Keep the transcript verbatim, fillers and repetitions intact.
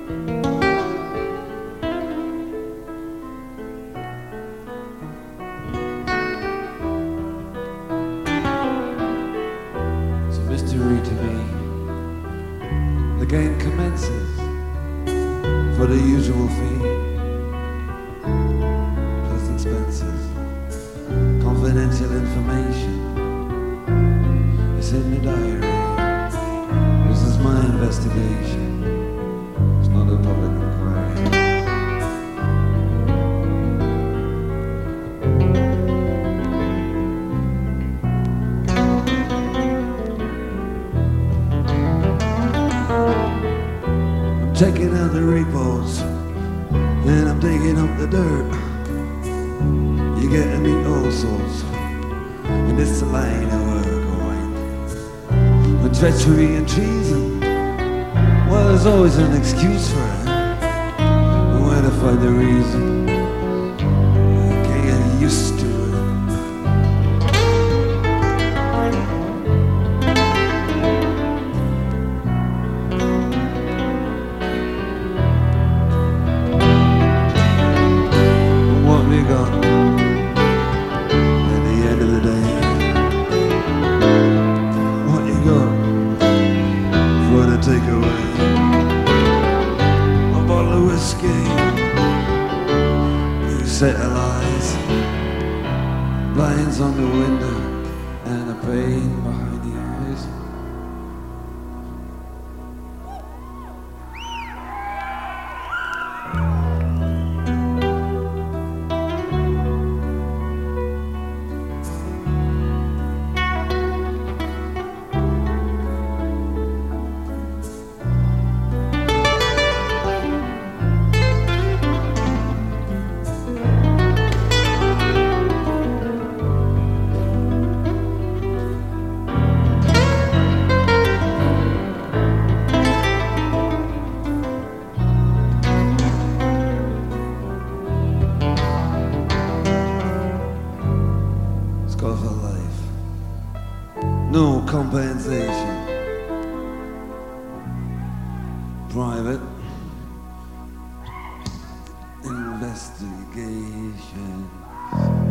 To me, the game commences for the usual fee. Plus expenses, confidential information is in the diary. This is my investigation. It's not a public inquiry. Checking out the repos, and I'm digging up the dirt. You're getting me all sorts, and it's the line of we're going. With treachery and treason, well, there's always an excuse for it. And where to find the reason, I can't get used to it. Take away a bottle of whiskey, a set of lies, blinds on the window, and a pain behind the eyes. Scar for life, no compensation, private investigation.